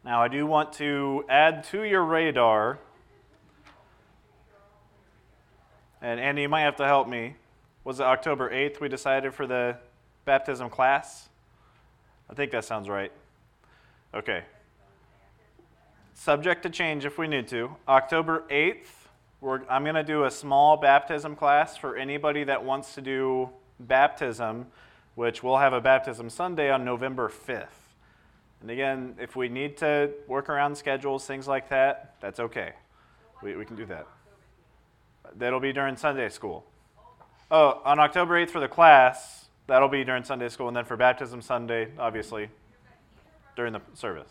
Now, I do want to add to your radar, and Andy, you might have to help me. Was it October 8th we decided for the baptism class? I think that sounds right. Okay. Subject to change if we need to. October 8th, I'm going to do a small baptism class for anybody that wants to do baptism, which we'll have a baptism Sunday on November 5th. And again, if we need to work around schedules, things like that, that's okay. We can do that. That'll be during Sunday school. Oh, on October 8th for the class, that'll be during Sunday school, and then for baptism Sunday, obviously, during the service.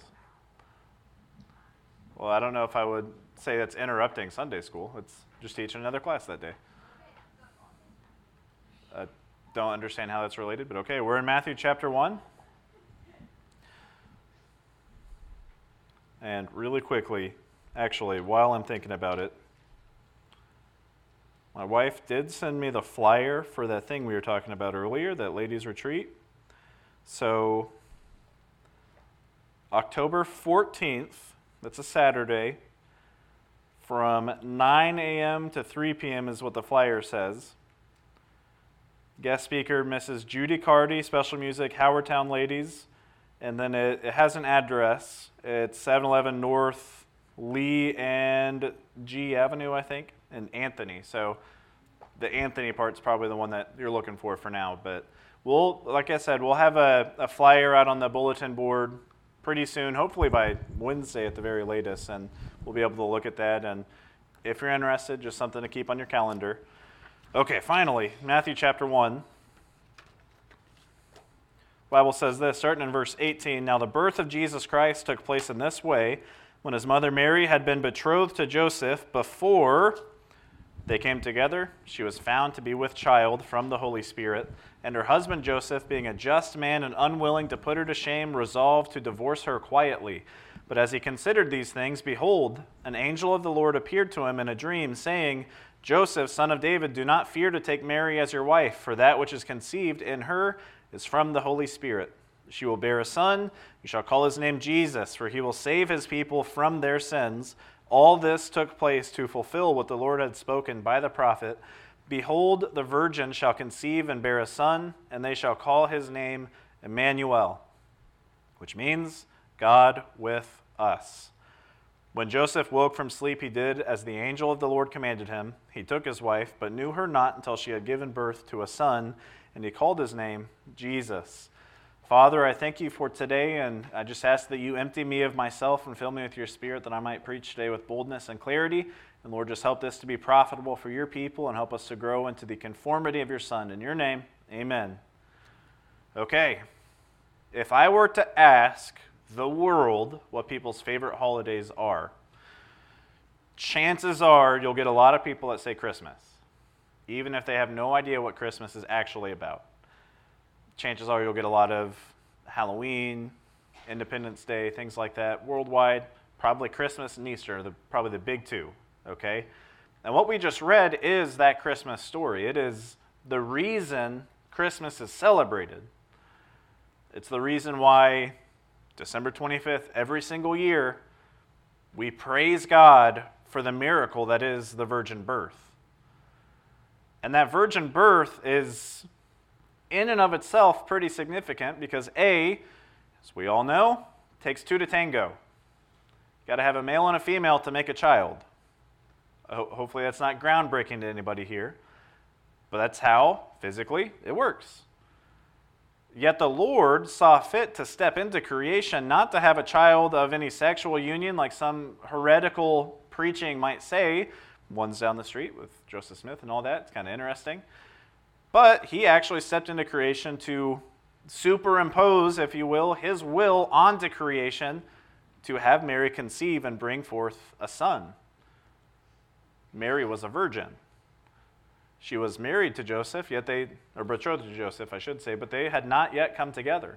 Well, I don't know if I would say that's interrupting Sunday school. It's just teaching another class that day. I don't understand how that's related, but okay. We're in Matthew chapter 1. And really quickly, actually, while I'm thinking about it, my wife did send me the flyer for that thing we were talking about earlier, that ladies' retreat. So, October 14th, that's a Saturday, from 9 a.m. to 3 p.m. is what the flyer says. Guest speaker, Mrs. Judy Cardy, special music, Howardtown Ladies. And then it has an address. It's 711 North Lee and G Avenue, I think, in Anthony. So the Anthony part's probably the one that you're looking for now. But like I said, we'll have a flyer out on the bulletin board pretty soon, hopefully by Wednesday at the very latest, and we'll be able to look at that. And if you're interested, just something to keep on your calendar. Okay, finally, Matthew chapter 1. The Bible says this, starting in verse 18, "Now the birth of Jesus Christ took place in this way, when his mother Mary had been betrothed to Joseph. Before they came together, she was found to be with child from the Holy Spirit. And her husband Joseph, being a just man and unwilling to put her to shame, resolved to divorce her quietly. But as he considered these things, behold, an angel of the Lord appeared to him in a dream, saying, Joseph, son of David, do not fear to take Mary as your wife, for that which is conceived in her is from the Holy Spirit. She will bear a son. You shall call his name Jesus, for he will save his people from their sins. All this took place to fulfill what the Lord had spoken by the prophet. Behold, the virgin shall conceive and bear a son, and they shall call his name Emmanuel, which means God with us. When Joseph woke from sleep, he did as the angel of the Lord commanded him. He took his wife, but knew her not until she had given birth to a son, and he called his name Jesus. Father, I thank you for today, and I just ask that you empty me of myself and fill me with your Spirit, that I might preach today with boldness and clarity. And Lord, just help this to be profitable for your people and help us to grow into the conformity of your Son. In your name, amen. Okay, if I were to ask the world what people's favorite holidays are, chances are you'll get a lot of people that say Christmas, even if they have no idea what Christmas is actually about. Chances are you'll get a lot of Halloween, Independence Day, things like that. Worldwide, probably Christmas and Easter, probably the big two, okay? And what we just read is that Christmas story. It is the reason Christmas is celebrated. It's the reason why December 25th, every single year, we praise God for the miracle that is the virgin birth. And that virgin birth is, in and of itself, pretty significant because A, as we all know, takes two to tango. You've got to have a male and a female to make a child. Hopefully that's not groundbreaking to anybody here, but that's how, physically, it works. Yet the Lord saw fit to step into creation, not to have a child of any sexual union like some heretical preaching might say. One's down the street with Joseph Smith and all that. It's kind of interesting. But he actually stepped into creation to superimpose, if you will, his will onto creation to have Mary conceive and bring forth a son. Mary was a virgin. She was married to Joseph, or betrothed to Joseph, I should say, but they had not yet come together.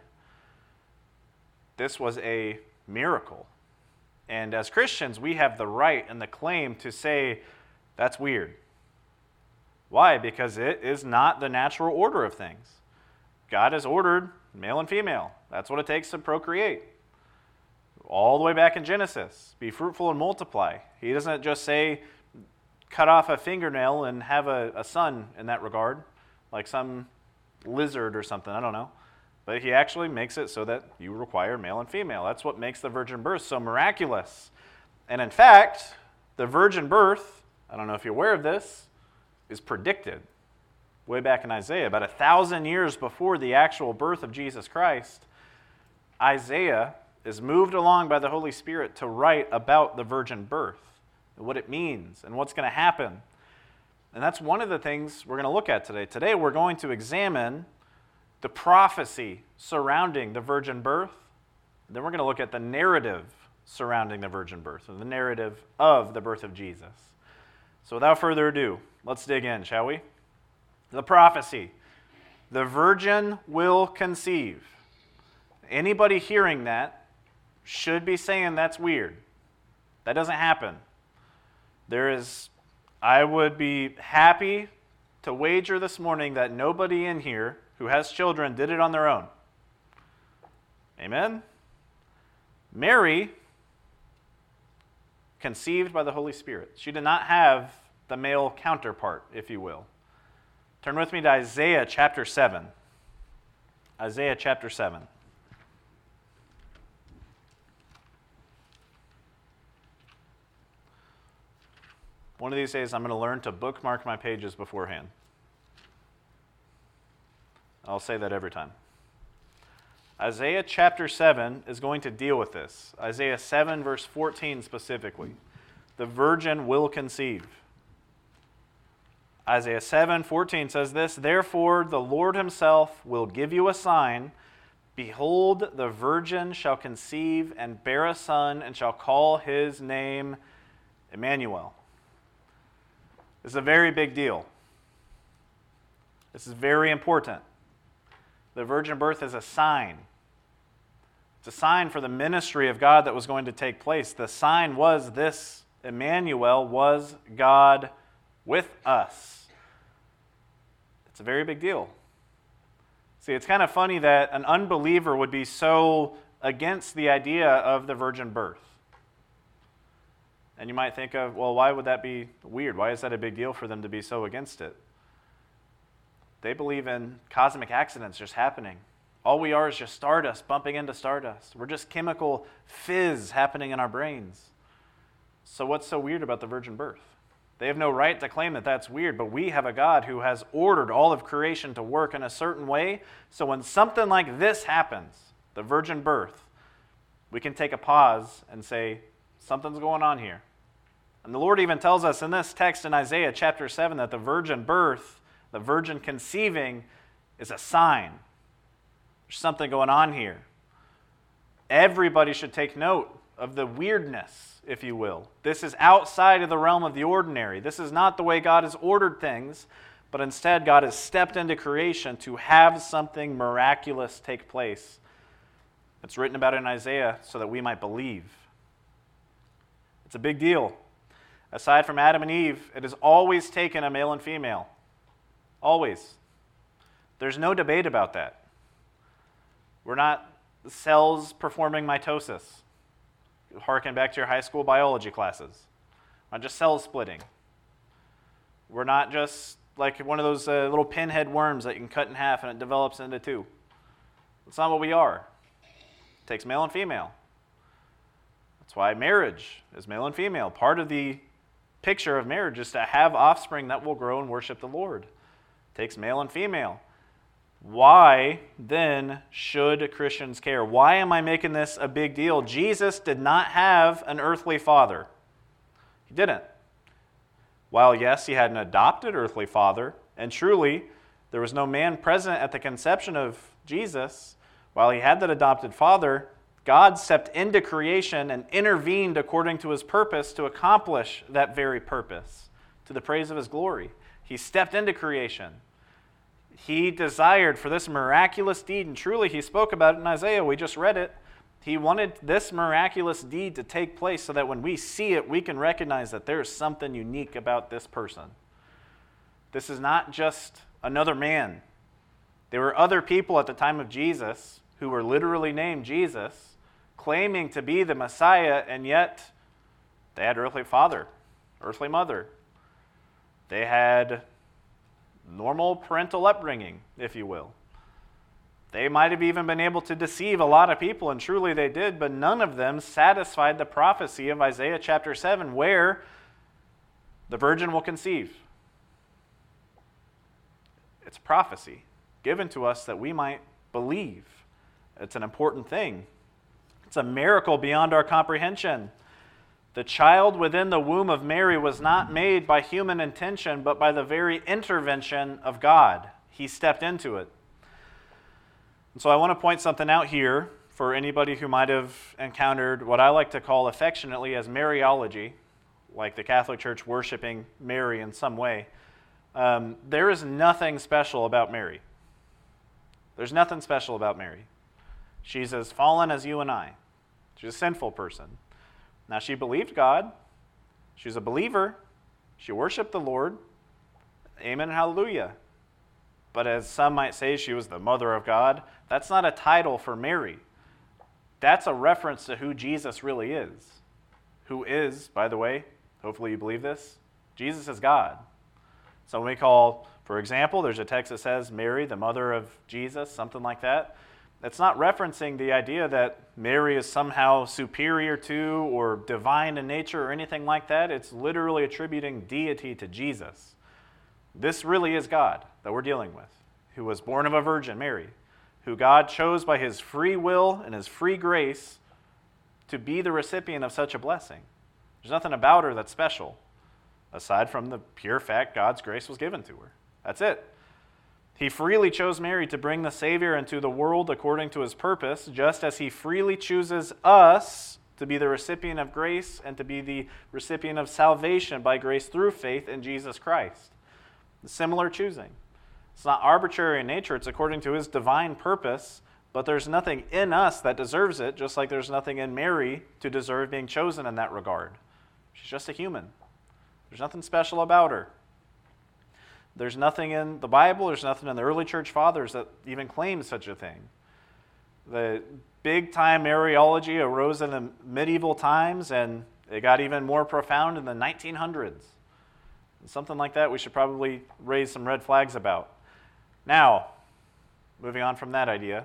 This was a miracle. And as Christians, we have the right and the claim to say, that's weird. Why? Because it is not the natural order of things. God has ordered male and female. That's what it takes to procreate. all the way back in Genesis. Be fruitful and multiply. He doesn't just say, cut off a fingernail and have a son in that regard, like some lizard or something, I don't know. But he actually makes it so that you require male and female. That's what makes the virgin birth so miraculous. And in fact, the virgin birth, I don't know if you're aware of this, is predicted way back in Isaiah. About 1,000 years before the actual birth of Jesus Christ, Isaiah is moved along by the Holy Spirit to write about the virgin birth, and what it means, and what's going to happen. And that's one of the things we're going to look at today. Today we're going to examine the prophecy surrounding the virgin birth. Then we're going to look at the narrative surrounding the virgin birth, or the narrative of the birth of Jesus. So without further ado, let's dig in, shall we? The prophecy. The virgin will conceive. Anybody hearing that should be saying that's weird. That doesn't happen. I would be happy to wager this morning that nobody in here who has children did it on their own. Amen? Mary conceived by the Holy Spirit. She did not have the male counterpart, if you will. Turn with me to Isaiah chapter 7. Isaiah chapter 7. One of these days I'm going to learn to bookmark my pages beforehand. I'll say that every time. Isaiah chapter 7 is going to deal with this. Isaiah 7 verse 14 specifically. The virgin will conceive. Isaiah 7:14 says this, "Therefore the Lord himself will give you a sign. Behold, the virgin shall conceive and bear a son and shall call his name Emmanuel." This is a very big deal. This is very important. The virgin birth is a sign. It's a sign for the ministry of God that was going to take place. The sign was this: Emmanuel was God with us. It's a very big deal. See, it's kind of funny that an unbeliever would be so against the idea of the virgin birth. And you might think of, well, why would that be weird? Why is that a big deal for them to be so against it? They believe in cosmic accidents just happening. All we are is just stardust bumping into stardust. We're just chemical fizz happening in our brains. So what's so weird about the virgin birth? They have no right to claim that that's weird, but we have a God who has ordered all of creation to work in a certain way. So when something like this happens, the virgin birth, we can take a pause and say, something's going on here. And the Lord even tells us in this text in Isaiah chapter 7 that the virgin birth, the virgin conceiving, is a sign. There's something going on here. Everybody should take note of the weirdness, if you will. This is outside of the realm of the ordinary. This is not the way God has ordered things, but instead God has stepped into creation to have something miraculous take place. It's written about in Isaiah so that we might believe. It's a big deal. Aside from Adam and Eve, it has always taken a male and female. Always. There's no debate about that. We're not cells performing mitosis. Harken back to your high school biology classes. We're not just cell splitting. We're not just like one of those little pinhead worms that you can cut in half and it develops into two. That's not what we are. It takes male and female. That's why marriage is male and female. Part of the picture of marriage is to have offspring that will grow and worship the Lord. It takes male and female. Why then should Christians care? Why am I making this a big deal? Jesus did not have an earthly father. He didn't. While yes, he had an adopted earthly father, and truly there was no man present at the conception of Jesus, while he had that adopted father, God stepped into creation and intervened according to his purpose to accomplish that very purpose, to the praise of his glory. He stepped into creation. He desired for this miraculous deed, and truly he spoke about it in Isaiah. We just read it. He wanted this miraculous deed to take place so that when we see it, we can recognize that there is something unique about this person. This is not just another man. There were other people at the time of Jesus who were literally named Jesus, claiming to be the Messiah, and yet they had earthly father, earthly mother. They had normal parental upbringing, if you will. They might have even been able to deceive a lot of people, and truly they did, but none of them satisfied the prophecy of Isaiah chapter 7, where the virgin will conceive. It's prophecy given to us that we might believe. It's an important thing. It's a miracle beyond our comprehension. The child within the womb of Mary was not made by human intention, but by the very intervention of God. He stepped into it. And so I want to point something out here for anybody who might have encountered what I like to call affectionately as Mariology, like the Catholic Church worshiping Mary in some way. There is nothing special about Mary. There's nothing special about Mary. She's as fallen as you and I. She's a sinful person. Now, she believed God. She's a believer. She worshiped the Lord. Amen and hallelujah. But as some might say, she was the mother of God. That's not a title for Mary. That's a reference to who Jesus really is. Who is, by the way, hopefully you believe this, Jesus is God. So when we call, for example, there's a text that says Mary, the mother of Jesus, something like that. It's not referencing the idea that Mary is somehow superior to or divine in nature or anything like that. It's literally attributing deity to Jesus. This really is God that we're dealing with, who was born of a virgin, Mary, who God chose by his free will and his free grace to be the recipient of such a blessing. There's nothing about her that's special, aside from the pure fact God's grace was given to her. That's it. He freely chose Mary to bring the Savior into the world according to his purpose, just as he freely chooses us to be the recipient of grace and to be the recipient of salvation by grace through faith in Jesus Christ. Similar choosing. It's not arbitrary in nature. It's according to his divine purpose, but there's nothing in us that deserves it, just like there's nothing in Mary to deserve being chosen in that regard. She's just a human. There's nothing special about her. There's nothing in the Bible, there's nothing in the early church fathers that even claims such a thing. The big-time Mariology arose in the medieval times, and it got even more profound in the 1900s. And something like that we should probably raise some red flags about. Now, moving on from that idea,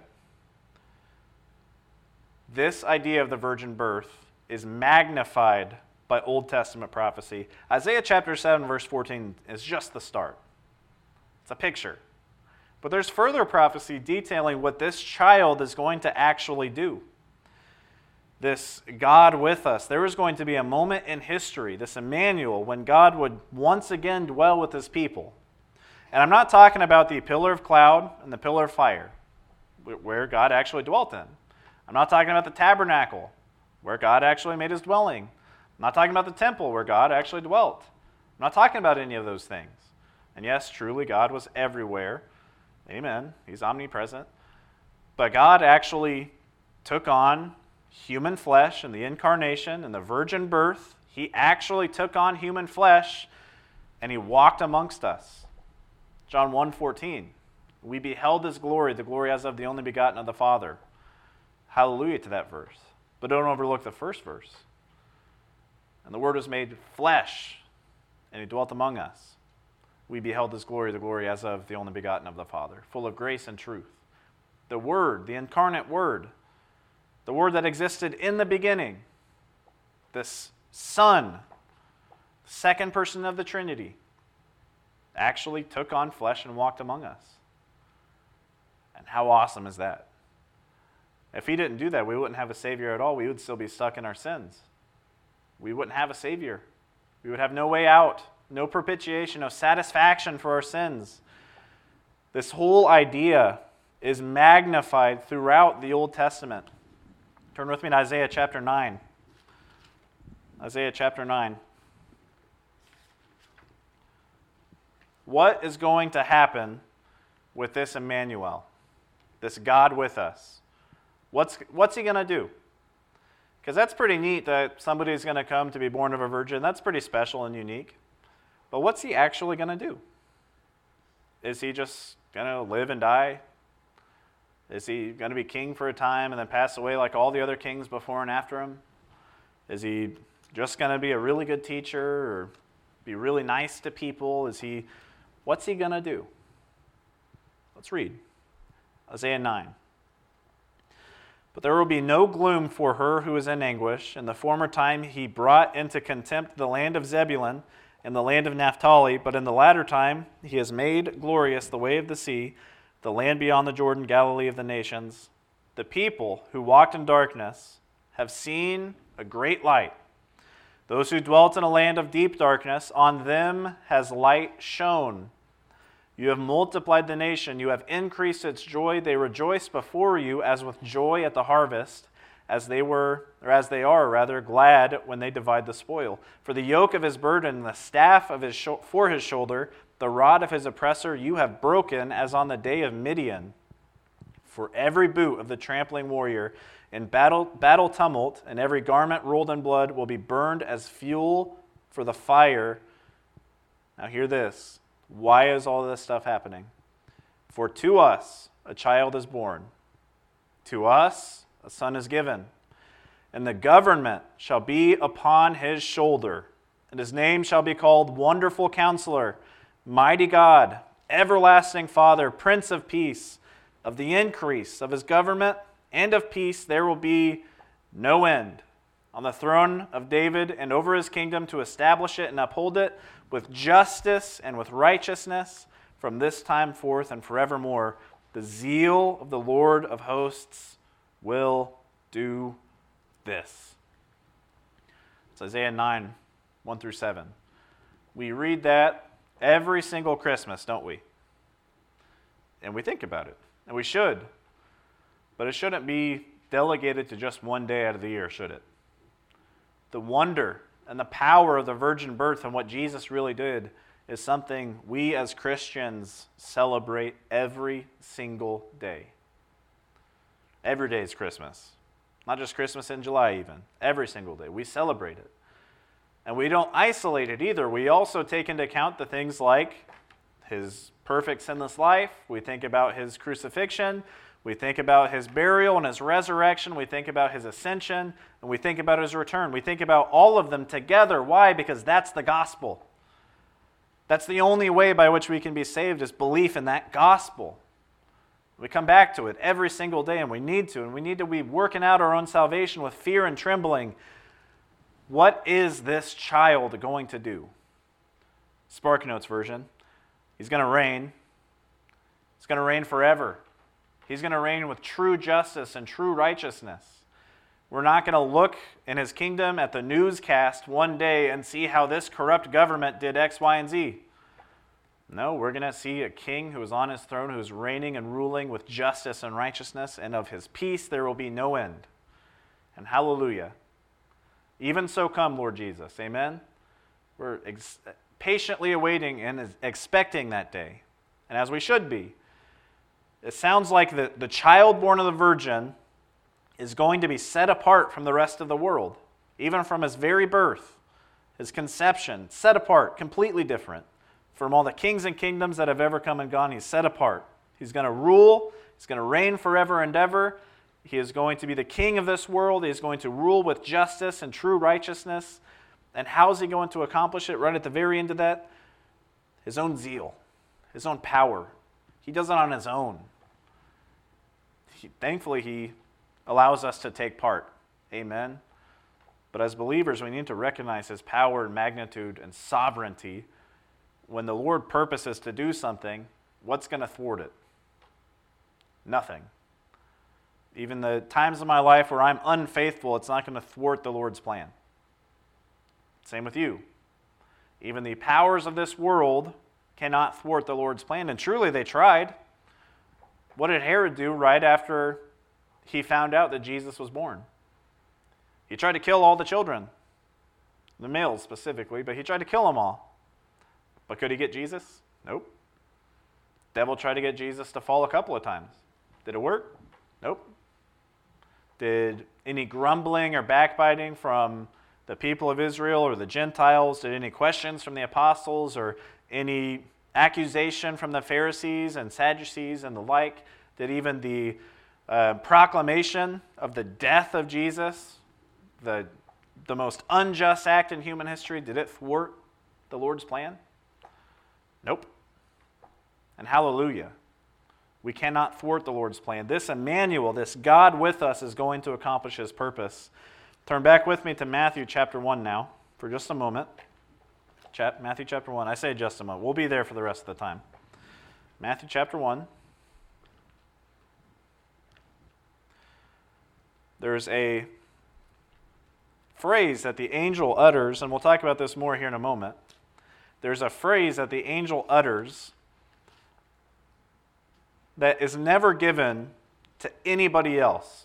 this idea of the virgin birth is magnified by Old Testament prophecy. Isaiah chapter 7, verse 14 is just the start. It's a picture. But there's further prophecy detailing what this child is going to actually do. This God with us. There is going to be a moment in history, this Emmanuel, when God would once again dwell with his people. And I'm not talking about the pillar of cloud and the pillar of fire, where God actually dwelt in. I'm not talking about the tabernacle, where God actually made his dwelling. I'm not talking about the temple, where God actually dwelt. I'm not talking about any of those things. And yes, truly, God was everywhere. Amen. He's omnipresent. But God actually took on human flesh in the incarnation and the virgin birth. He actually took on human flesh, and he walked amongst us. John 1:14. We beheld his glory, the glory as of the only begotten of the Father. Hallelujah to that verse. But don't overlook the first verse. And the Word was made flesh, and he dwelt among us. We beheld his glory, the glory as of the only begotten of the Father, full of grace and truth. The Word, the incarnate Word, the Word that existed in the beginning, this Son, second person of the Trinity, actually took on flesh and walked among us. And how awesome is that? If he didn't do that, we wouldn't have a Savior at all. We would still be stuck in our sins. We wouldn't have a Savior. We would have no way out, no propitiation, no satisfaction for our sins. This whole idea is magnified throughout the Old Testament. Turn with me to Isaiah chapter 9. Isaiah chapter 9. What is going to happen with this Emmanuel, this God with us? What's he going to do? Because that's pretty neat that somebody's going to come to be born of a virgin. That's pretty special and unique. But what's he actually going to do? Is he just going to live and die? Is he going to be king for a time and then pass away like all the other kings before and after him? Is he just going to be a really good teacher or be really nice to people? What's he going to do? Let's read Isaiah 9. But there will be no gloom for her who is in anguish. In the former time he brought into contempt the land of Zebulun and the land of Naphtali, but in the latter time he has made glorious the way of the sea, the land beyond the Jordan, Galilee of the nations. The people who walked in darkness have seen a great light. Those who dwelt in a land of deep darkness, on them has light shone. You have multiplied the nation. You have increased its joy. They rejoice before you as with joy at the harvest, as they are glad when they divide the spoil. For the yoke of his burden, the staff of for his shoulder, the rod of his oppressor, you have broken as on the day of Midian. For every boot of the trampling warrior in battle tumult, and every garment rolled in blood will be burned as fuel for the fire. Now hear this. Why is all this stuff happening? For to us a child is born. To us a son is given. And the government shall be upon his shoulder. And his name shall be called Wonderful Counselor, Mighty God, Everlasting Father, Prince of Peace. Of the increase of his government and of peace there will be no end. On the throne of David and over his kingdom, to establish it and uphold it with justice and with righteousness from this time forth and forevermore. The zeal of the Lord of hosts will do this. It's Isaiah 9, 1 through 7. We read that every single Christmas, don't we? And we think about it, and we should. But it shouldn't be delegated to just one day out of the year, should it? The wonder and the power of the virgin birth and what Jesus really did is something we as Christians celebrate every single day. Every day is Christmas. Not just Christmas in July even. Every single day. We celebrate it. And we don't isolate it either. We also take into account the things like his perfect sinless life. We think about his crucifixion. We think about his burial and his resurrection. We think about his ascension. And we think about his return. We think about all of them together. Why? Because that's the gospel. That's the only way by which we can be saved, is belief in that gospel. We come back to it every single day, and we need to. And we need to be working out our own salvation with fear and trembling. What is this child going to do? SparkNotes version. He's going to reign. He's going to reign forever. He's going to reign with true justice and true righteousness. We're not going to look in his kingdom at the newscast one day and see how this corrupt government did X, Y, and Z. No, we're going to see a king who is on his throne, who is reigning and ruling with justice and righteousness, and of his peace there will be no end. And hallelujah. Even so come, Lord Jesus. Amen? We're patiently awaiting and expecting that day. And as we should be. It sounds like the child born of the virgin is going to be set apart from the rest of the world, even from his very birth, his conception, set apart, completely different from all the kings and kingdoms that have ever come and gone. He's set apart. He's going to rule. He's going to reign forever and ever. He is going to be the king of this world. He is going to rule with justice and true righteousness. And how is he going to accomplish it? Right at the very end of that, his own zeal, his own power. He does it on his own. Thankfully, he allows us to take part. Amen. But as believers, we need to recognize his power and magnitude and sovereignty. When the Lord purposes to do something, what's going to thwart it? Nothing. Even the times of my life where I'm unfaithful, it's not going to thwart the Lord's plan. Same with you. Even the powers of this world cannot thwart the Lord's plan. And truly, they tried. What did Herod do right after he found out that Jesus was born? He tried to kill all the children, the males specifically, but he tried to kill them all. But could he get Jesus? Nope. The devil tried to get Jesus to fall a couple of times. Did it work? Nope. Did any grumbling or backbiting from the people of Israel or the Gentiles, did any questions from the apostles or any accusation from the Pharisees and Sadducees and the like, did even the proclamation of the death of Jesus, the most unjust act in human history, did it thwart the Lord's plan? Nope. And hallelujah. We cannot thwart the Lord's plan. This Emmanuel, this God with us, is going to accomplish his purpose. Turn back with me to Matthew chapter 1 now for just a moment. Matthew chapter 1. I say just a moment. We'll be there for the rest of the time. Matthew chapter 1. There's a phrase that the angel utters, and we'll talk about this more here in a moment. There's a phrase that the angel utters that is never given to anybody else.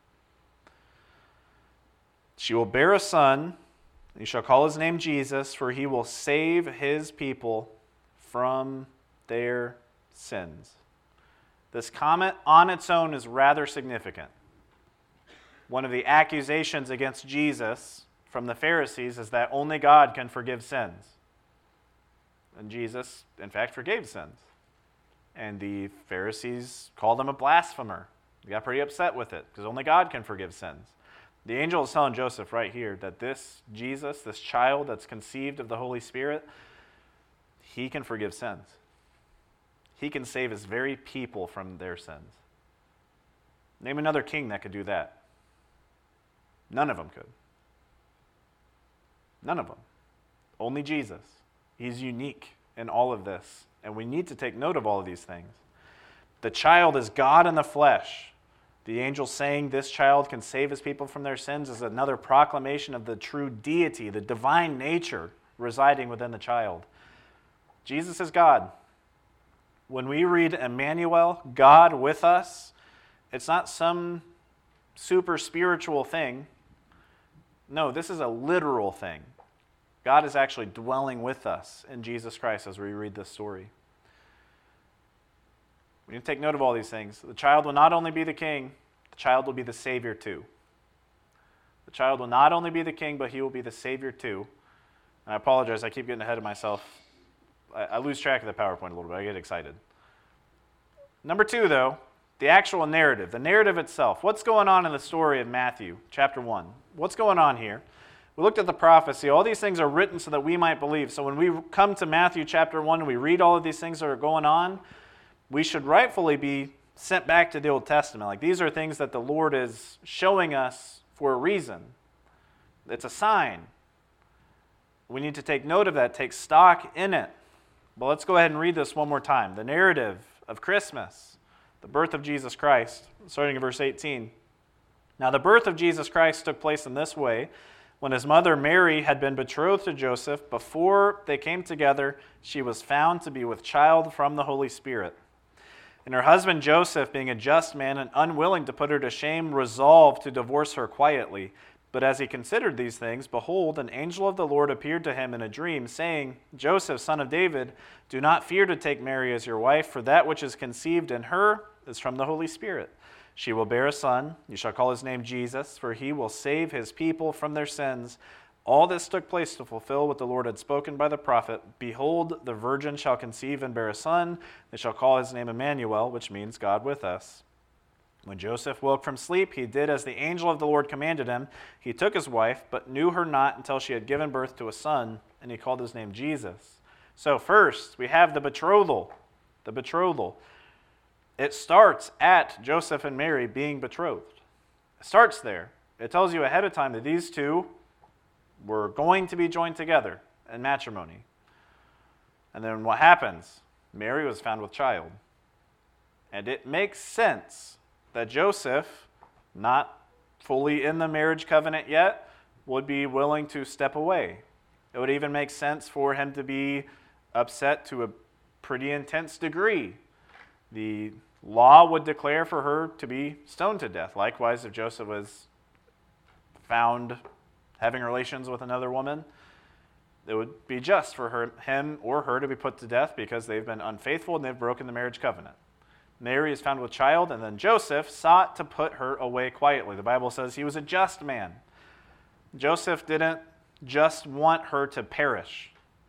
She will bear a son, and you shall call his name Jesus, for he will save his people from their sins. This comment on its own is rather significant. One of the accusations against Jesus from the Pharisees is that only God can forgive sins. And Jesus, in fact, forgave sins. And the Pharisees called him a blasphemer. They got pretty upset with it because only God can forgive sins. The angel is telling Joseph right here that this Jesus, this child that's conceived of the Holy Spirit, he can forgive sins. He can save his very people from their sins. Name another king that could do that. None of them could. None of them. Only Jesus. He's unique in all of this. And we need to take note of all of these things. The child is God in the flesh. The angel saying this child can save his people from their sins is another proclamation of the true deity, the divine nature residing within the child. Jesus is God. When we read Emmanuel, God with us, it's not some super spiritual thing. No, this is a literal thing. God is actually dwelling with us in Jesus Christ as we read this story. We need to take note of all these things. The child will not only be the king, the child will be the Savior too. The child will not only be the king, but he will be the Savior too. And I apologize, I keep getting ahead of myself. I lose track of the PowerPoint a little bit. I get excited. Number 2, though, the actual narrative, the narrative itself. What's going on in the story of Matthew chapter 1? What's going on here? We looked at the prophecy. All these things are written so that we might believe. So when we come to Matthew chapter 1 and we read all of these things that are going on, we should rightfully be sent back to the Old Testament. Like, these are things that the Lord is showing us for a reason. It's a sign. We need to take note of that, take stock in it. But let's go ahead and read this one more time. The narrative of Christmas, the birth of Jesus Christ, starting in verse 18. Now the birth of Jesus Christ took place in this way. When his mother Mary had been betrothed to Joseph, before they came together, she was found to be with child from the Holy Spirit. And her husband Joseph, being a just man and unwilling to put her to shame, resolved to divorce her quietly. But as he considered these things, behold, an angel of the Lord appeared to him in a dream, saying, Joseph, son of David, do not fear to take Mary as your wife, for that which is conceived in her is from the Holy Spirit. She will bear a son. You shall call his name Jesus, for he will save his people from their sins. All this took place to fulfill what the Lord had spoken by the prophet. Behold, the virgin shall conceive and bear a son. They shall call his name Emmanuel, which means God with us. When Joseph woke from sleep, he did as the angel of the Lord commanded him. He took his wife, but knew her not until she had given birth to a son, and he called his name Jesus. So first, we have the betrothal. The betrothal. It starts at Joseph and Mary being betrothed. It starts there. It tells you ahead of time that these two were going to be joined together in matrimony. And then what happens? Mary was found with child. And it makes sense that Joseph, not fully in the marriage covenant yet, would be willing to step away. It would even make sense for him to be upset to a pretty intense degree. The law would declare for her to be stoned to death. Likewise, if Joseph was found having relations with another woman, it would be just for him or her to be put to death because they've been unfaithful and they've broken the marriage covenant. Mary is found with child, and then Joseph sought to put her away quietly. The Bible says he was a just man. Joseph didn't just want her to perish.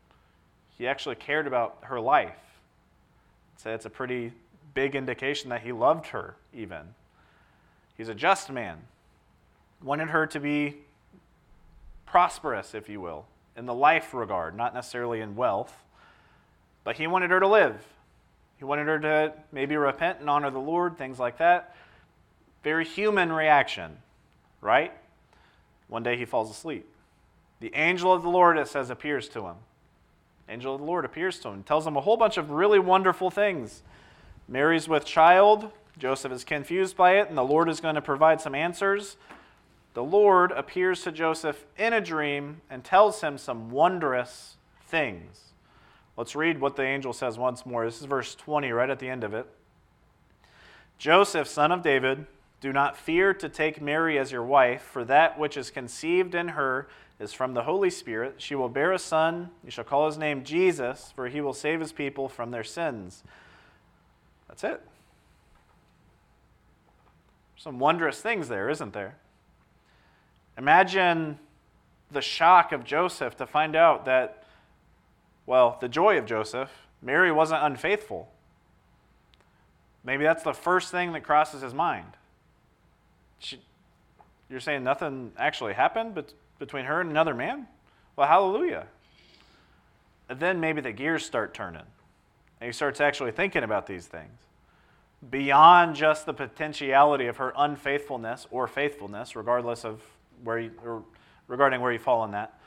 He actually cared about her life. So it's a pretty big indication that he loved her even. He's a just man. Wanted her to be prosperous, if you will, in the life regard, not necessarily in wealth, but he wanted her to live. He wanted her to maybe repent and honor the Lord, things like that. Very human reaction, right? One day he falls asleep. The angel of the Lord, it says, appears to him. Angel of the Lord appears to him and tells him a whole bunch of really wonderful things. Mary's with child. Joseph is confused by it, and the Lord is going to provide some answers. The Lord appears to Joseph in a dream and tells him some wondrous things. Let's read what the angel says once more. This is verse 20, right at the end of it. Joseph, son of David, do not fear to take Mary as your wife, for that which is conceived in her is from the Holy Spirit. She will bear a son. You shall call his name Jesus, for he will save his people from their sins. That's it. Some wondrous things there, isn't there? Imagine the shock of Joseph to find out that, well, the joy of Joseph, Mary wasn't unfaithful. Maybe that's the first thing that crosses his mind. You're saying nothing actually happened between her and another man? Well, hallelujah. And then maybe the gears start turning. And he starts actually thinking about these things. Beyond just the potentiality of her unfaithfulness or faithfulness, regardless of regarding where you fall on that.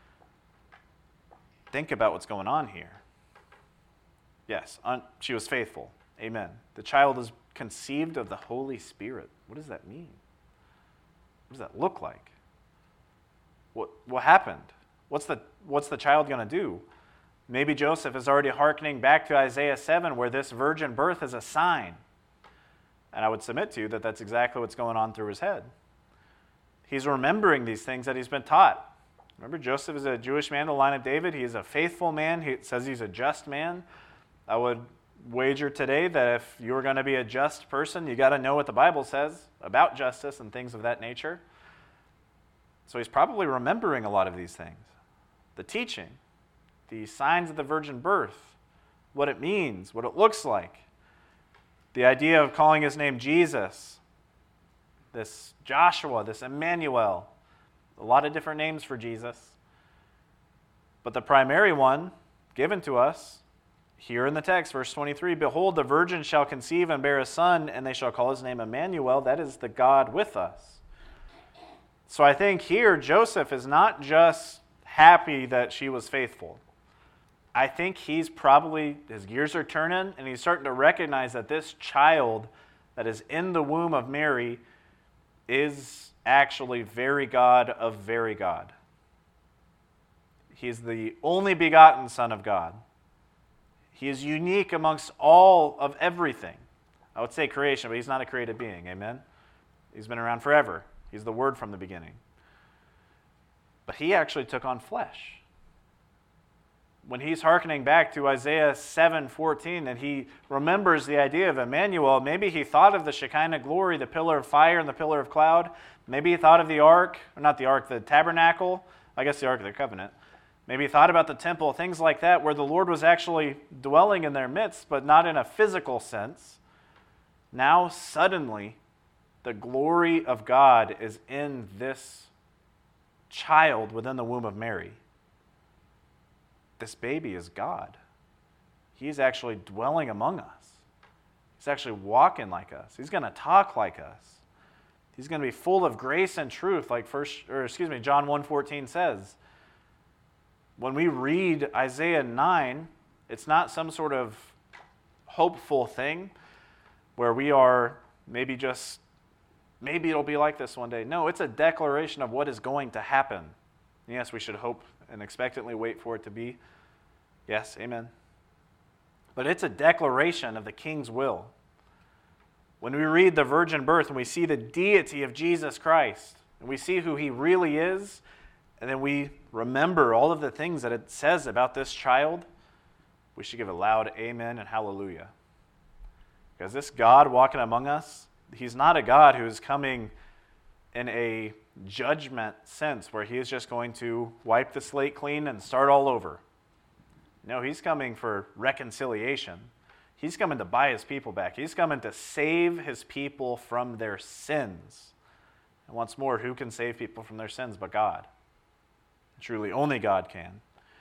Think about what's going on here. Yes, she was faithful. Amen. The child is conceived of the Holy Spirit. What does that mean? What does that look like? What happened? What's the child going to do? Maybe Joseph is already hearkening back to Isaiah 7, where this virgin birth is a sign. And I would submit to you that that's exactly what's going on through his head. He's remembering these things that he's been taught. Remember, Joseph is a Jewish man in the line of David. He is a faithful man. He says he's a just man. I would wager today that if you're going to be a just person, you got to know what the Bible says about justice and things of that nature. So he's probably remembering a lot of these things. The teaching, the signs of the virgin birth, what it means, what it looks like. The idea of calling his name Jesus, this Joshua, this Emmanuel, a lot of different names for Jesus. But the primary one given to us here in the text, verse 23, behold, the virgin shall conceive and bear a son, and they shall call his name Emmanuel. That is the God with us. So I think here Joseph is not just happy that she was faithful. I think he's probably, his gears are turning, and he's starting to recognize that this child that is in the womb of Mary is actually very God of very God. He's the only begotten Son of God. He is unique amongst all of everything. I would say creation, but he's not a created being. Amen? He's been around forever. He's the Word from the beginning. But he actually took on flesh. When he's hearkening back to Isaiah 7:14 and he remembers the idea of Emmanuel, maybe he thought of the Shekinah glory, the pillar of fire and the pillar of cloud. Maybe he thought of the ark, or not the ark, the tabernacle. I guess the Ark of the Covenant. Maybe he thought about the temple, things like that, where the Lord was actually dwelling in their midst, but not in a physical sense. Now, suddenly, the glory of God is in this child within the womb of Mary. This baby is God. He's actually dwelling among us. He's actually walking like us. He's going to talk like us. He's going to be full of grace and truth, like John 1:14 says. When we read Isaiah 9, it's not some sort of hopeful thing where we are maybe it'll be like this one day. No, it's a declaration of what is going to happen. Yes, we should hope and expectantly wait for it to be. Yes, amen. But it's a declaration of the King's will. When we read the virgin birth and we see the deity of Jesus Christ, and we see who he really is, and then we remember all of the things that it says about this child, we should give a loud amen and hallelujah. Because this God walking among us, he's not a God who is coming in a judgment sense where he is just going to wipe the slate clean and start all over. No, he's coming for reconciliation. He's coming to buy his people back. He's coming to save his people from their sins. And once more, who can save people from their sins but God? Truly, only God can.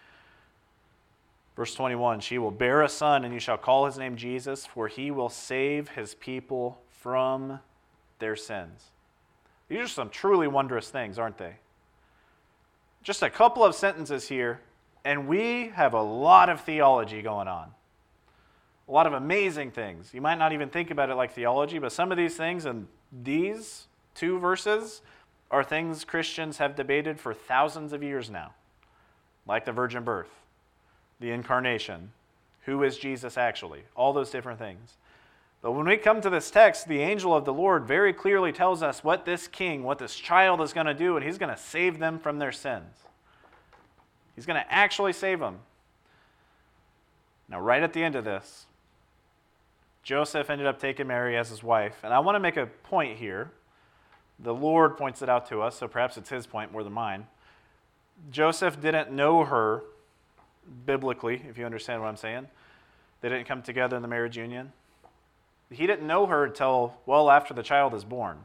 Verse 21, she will bear a son, and you shall call his name Jesus, for he will save his people from their sins. These are some truly wondrous things, aren't they? Just a couple of sentences here, and we have a lot of theology going on. A lot of amazing things. You might not even think about it like theology, but some of these things in these 2 verses are things Christians have debated for thousands of years now, like the virgin birth, the incarnation, who is Jesus actually, all those different things. But when we come to this text, the angel of the Lord very clearly tells us what this king, what this child is going to do, and he's going to save them from their sins. He's going to actually save them. Now, right at the end of this, Joseph ended up taking Mary as his wife. And I want to make a point here. The Lord points it out to us, so perhaps it's his point more than mine. Joseph didn't know her biblically, if you understand what I'm saying. They didn't come together in the marriage union. He didn't know her until well after the child is born.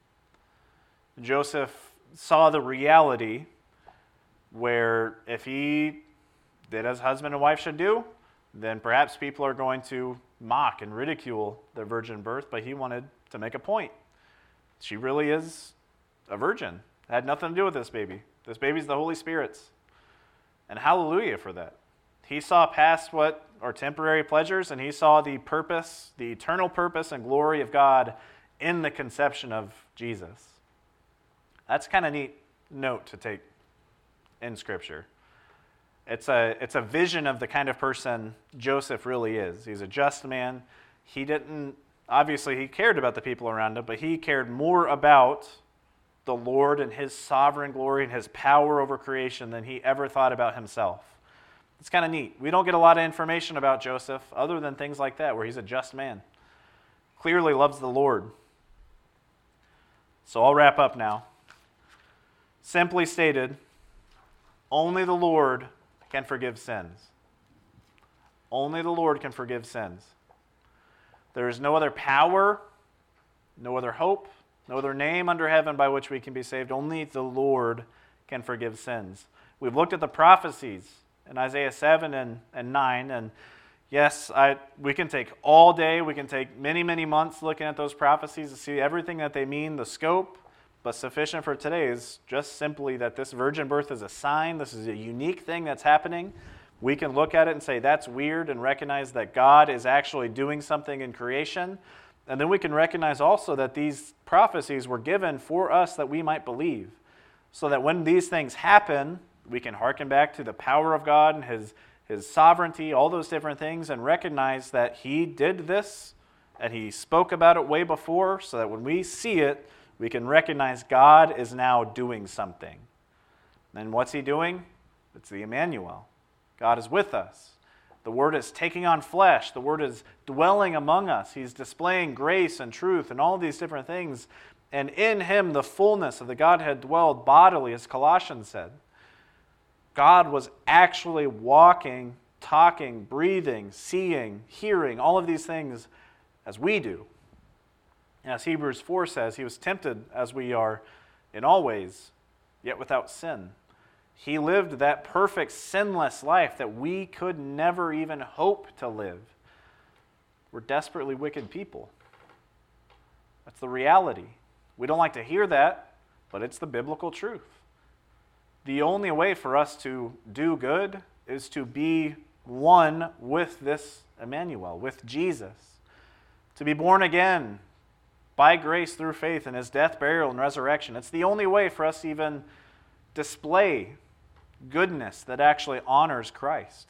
Joseph saw the reality where if he did as husband and wife should do, then perhaps people are going to mock and ridicule the virgin birth, but he wanted to make a point. She really is a virgin. It had nothing to do with this baby. This baby's the Holy Spirit's. And hallelujah for that. He saw past what are temporary pleasures, and he saw the purpose, the eternal purpose and glory of God in the conception of Jesus. That's kind of neat note to take in Scripture. It's a vision of the kind of person Joseph really is. He's a just man. Obviously he cared about the people around him, but he cared more about the Lord and his sovereign glory and his power over creation than he ever thought about himself. It's kind of neat. We don't get a lot of information about Joseph other than things like that, where he's a just man. Clearly loves the Lord. So I'll wrap up now. Simply stated, only the Lord can forgive sins. Only the Lord can forgive sins. There is no other power, no other hope, no other name under heaven by which we can be saved. Only the Lord can forgive sins. We've looked at the prophecies in Isaiah 7 and 9, and yes, we can take all day, we can take many, many months looking at those prophecies to see everything that they mean, the scope, but sufficient for today is just simply that this virgin birth is a sign. This is a unique thing that's happening. We can look at it and say that's weird and recognize that God is actually doing something in creation. And then we can recognize also that these prophecies were given for us that we might believe. So that when these things happen, we can hearken back to the power of God and His sovereignty, all those different things, and recognize that He did this and He spoke about it way before, so that when we see it, we can recognize God is now doing something. And what's He doing? It's the Emmanuel. God is with us. The Word is taking on flesh. The Word is dwelling among us. He's displaying grace and truth and all these different things. And in Him, the fullness of the Godhead dwelled bodily, as Colossians said. God was actually walking, talking, breathing, seeing, hearing, all of these things as we do. As Hebrews 4 says, He was tempted as we are in all ways, yet without sin. He lived that perfect, sinless life that we could never even hope to live. We're desperately wicked people. That's the reality. We don't like to hear that, but it's the biblical truth. The only way for us to do good is to be one with this Emmanuel, with Jesus. To be born again by grace through faith in His death, burial, and resurrection. It's the only way for us to even display goodness that actually honors Christ.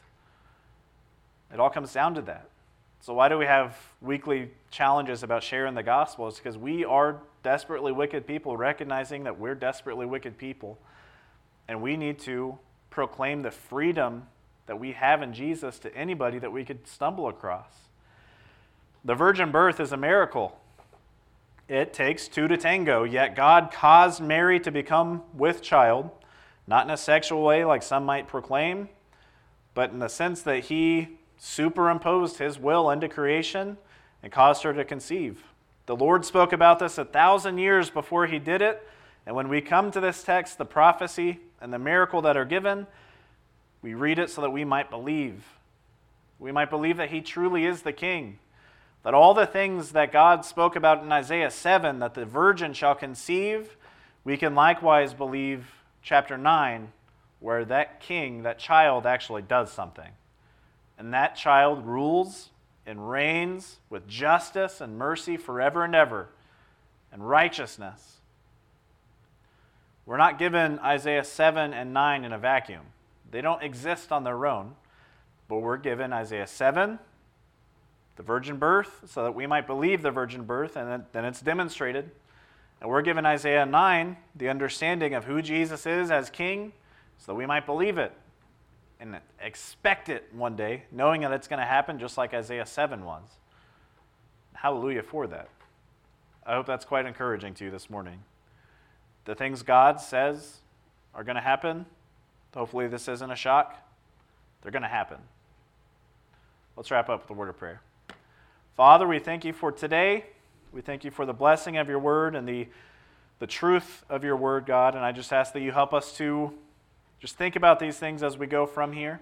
It all comes down to that. So why do we have weekly challenges about sharing the gospel? It's because we are desperately wicked people, recognizing that we're desperately wicked people. And we need to proclaim the freedom that we have in Jesus to anybody that we could stumble across. The virgin birth is a miracle. It takes two to tango, yet God caused Mary to become with child, not in a sexual way like some might proclaim, but in the sense that He superimposed his will into creation and caused her to conceive. The Lord spoke about this 1,000 years before he did it. And when we come to this text, the prophecy and the miracle that are given, we read it so that we might believe. We might believe that he truly is the king. That all the things that God spoke about in Isaiah 7, that the virgin shall conceive, we can likewise believe chapter 9, where that king, that child, actually does something. And that child rules and reigns with justice and mercy forever and ever, and righteousness. We're not given Isaiah 7 and 9 in a vacuum. They don't exist on their own, but we're given Isaiah 7, the virgin birth, so that we might believe the virgin birth, and then it's demonstrated. And we're given Isaiah 9, the understanding of who Jesus is as king, so that we might believe it and expect it one day, knowing that it's going to happen just like Isaiah 7 was. Hallelujah for that. I hope that's quite encouraging to you this morning. The things God says are going to happen, hopefully this isn't a shock, they're going to happen. Let's wrap up with a word of prayer. Father, we thank you for today. We thank you for the blessing of your word and the truth of your word, God. And I just ask that you help us to just think about these things as we go from here.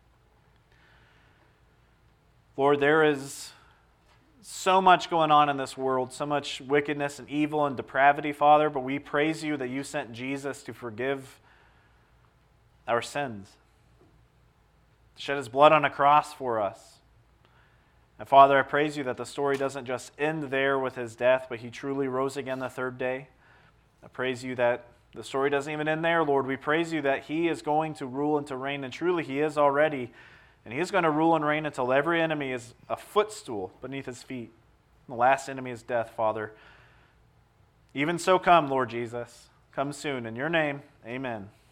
Lord, there is so much going on in this world, so much wickedness and evil and depravity, Father, but we praise you that you sent Jesus to forgive our sins, to shed his blood on a cross for us. And Father, I praise you that the story doesn't just end there with his death, but he truly rose again the third day. I praise you that the story doesn't even end there, Lord. We praise you that he is going to rule and to reign, and truly he is already. And he is going to rule and reign until every enemy is a footstool beneath his feet. The last enemy is death, Father. Even so come, Lord Jesus. Come soon. In your name, amen.